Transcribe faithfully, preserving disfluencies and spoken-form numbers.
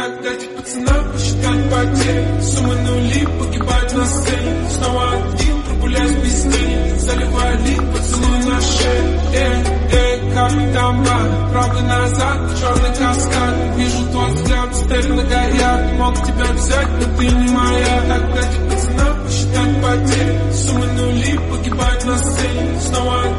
Так дайте пацанам посчитать потери. Суммы нули погибают на сцене. Снова один, прогуляюсь без тени. Заливаю лик, поцелуй на шею. Эй, эй, капитан Бан, правда назад, черный каскад. Вижу твой взгляд, теперь на горят. Мог тебя взять, но ты не моя. Так дайте пацанам посчитать потери. Суммы нули погибают на сцене. Снова один.